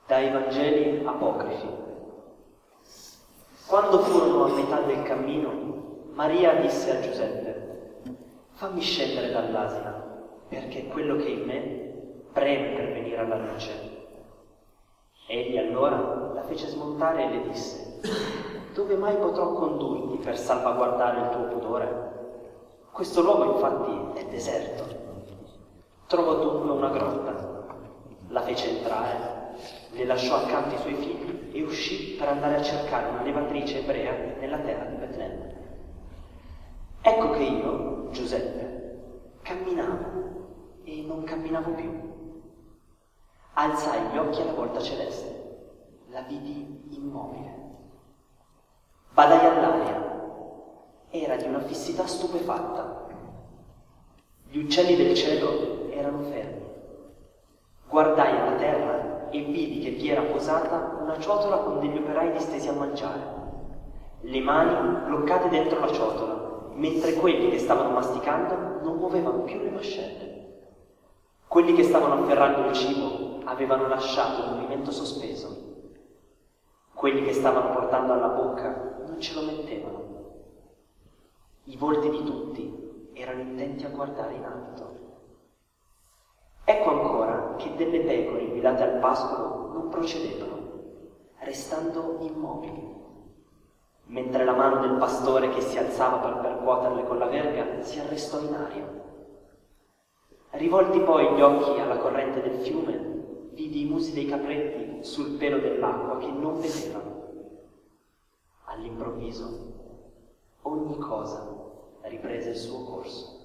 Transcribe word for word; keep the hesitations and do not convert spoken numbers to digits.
Dai Vangeli apocrifi. Quando furono a metà del cammino, Maria disse a Giuseppe: fammi scendere dall'asina, perché quello che è in me preme per venire alla luce. Egli allora la fece smontare e le disse: dove mai potrò condurti per salvaguardare il tuo pudore? Questo luogo infatti è deserto. Trovò dunque una grotta, la fece entrare, le lasciò accanto i suoi figli e uscì per andare a cercare una levatrice ebrea nella terra di Betlemme. Ecco che io, Giuseppe, camminavo e non camminavo più. Alzai gli occhi alla volta celeste, la vidi immobile. Badai all'aria, era di una fissità stupefatta. Gli uccelli del cielo erano fermi. Guardai alla terra e vidi che vi era posata una ciotola con degli operai distesi a mangiare, le mani bloccate dentro la ciotola, mentre quelli che stavano masticando non muovevano più le mascelle. Quelli che stavano afferrando il cibo avevano lasciato il movimento sospeso. Quelli che stavano portando alla bocca non ce lo mettevano. I volti di tutti erano intenti a guardare in alto. Ecco ancora che delle pecore guidate al pascolo non procedevano, restando immobili, mentre la mano del pastore che si alzava per percuoterle con la verga si arrestò in aria. Rivolti poi gli occhi alla corrente del fiume, vidi i musi dei capretti sul pelo dell'acqua che non vedevano. All'improvviso ogni cosa riprese il suo corso.